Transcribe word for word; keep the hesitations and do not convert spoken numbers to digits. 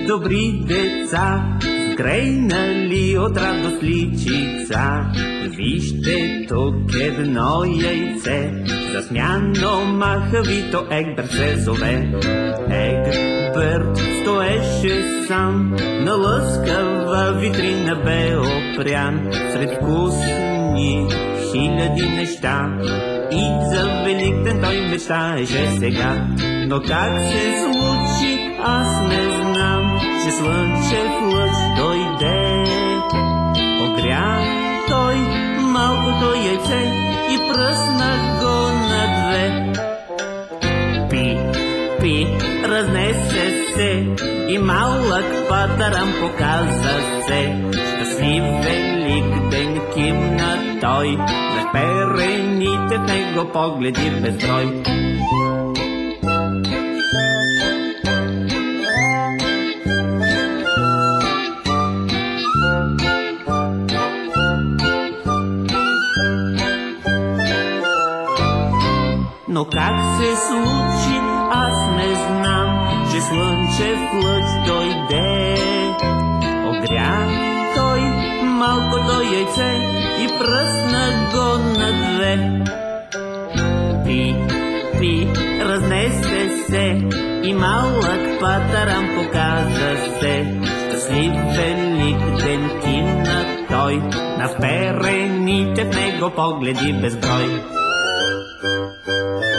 добри деца, сгрейнали от радост личица. Вижте тук едно яйце, засмяно махавито Егберт се зове. Егберт стоеше сам, на лъскава витрина бе опрян, сред вкусни хиляди неща. И за Великден той мечтаеше сега. Но как се случи, аз не знам, че слънчев лъч дойде. Огря той малкото яйце и пръсна го на две. Пи, пи, разнесе се и малък патаран показа се. Щастлив Великден кимна той, за перените в него погледи безброй. Но как се случи, аз не знам, че слънчев лъч дойде. Огря той малкото яйце и пръсна го на две. Пи, пи, разнесе се и малък патаран показа се. Щастлив Великден кимна той, на вперените в него погледи безброй.